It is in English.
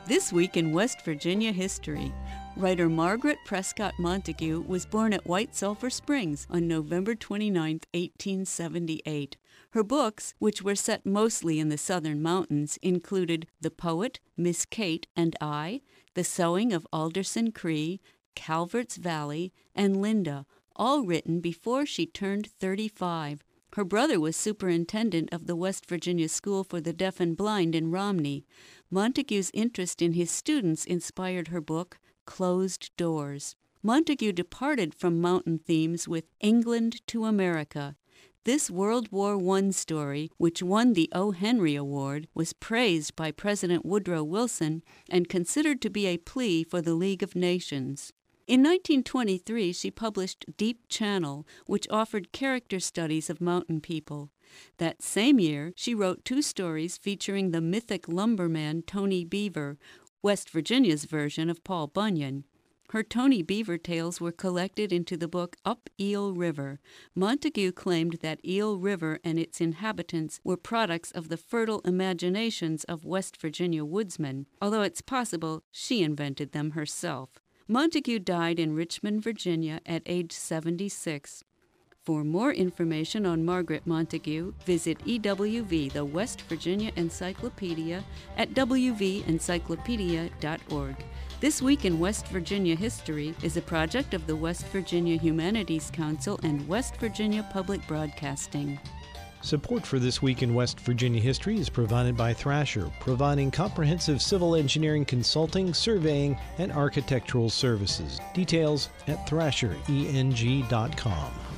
This week in West Virginia history, writer Margaret Prescott Montague was born at White Sulphur Springs on November 29, 1878. Her books, which were set mostly in the southern mountains, included The Poet, Miss Kate and I, The Sowing of Alderson Cree, Calvert's Valley, and Linda, all written before she turned 35. Her brother was superintendent of the West Virginia School for the Deaf and Blind in Romney. Montague's interest in his students inspired her book, Closed Doors. Montague departed from mountain themes with England to America. This World War I story, which won the O. Henry Award, was praised by President Woodrow Wilson and considered to be a plea for the League of Nations. In 1923, she published Deep Channel, which offered character studies of mountain people. That same year, she wrote 2 stories featuring the mythic lumberman Tony Beaver, West Virginia's version of Paul Bunyan. Her Tony Beaver tales were collected into the book Up Eel River. Montague claimed that Eel River and its inhabitants were products of the fertile imaginations of West Virginia woodsmen, although it's possible she invented them herself. Montague died in Richmond, Virginia at age 76. For more information on Margaret Montague, visit EWV, the West Virginia Encyclopedia, at wvencyclopedia.org. This Week in West Virginia History is a project of the West Virginia Humanities Council and West Virginia Public Broadcasting. Support for This Week in West Virginia History is provided by Thrasher, providing comprehensive civil engineering consulting, surveying, and architectural services. Details at thrashereng.com.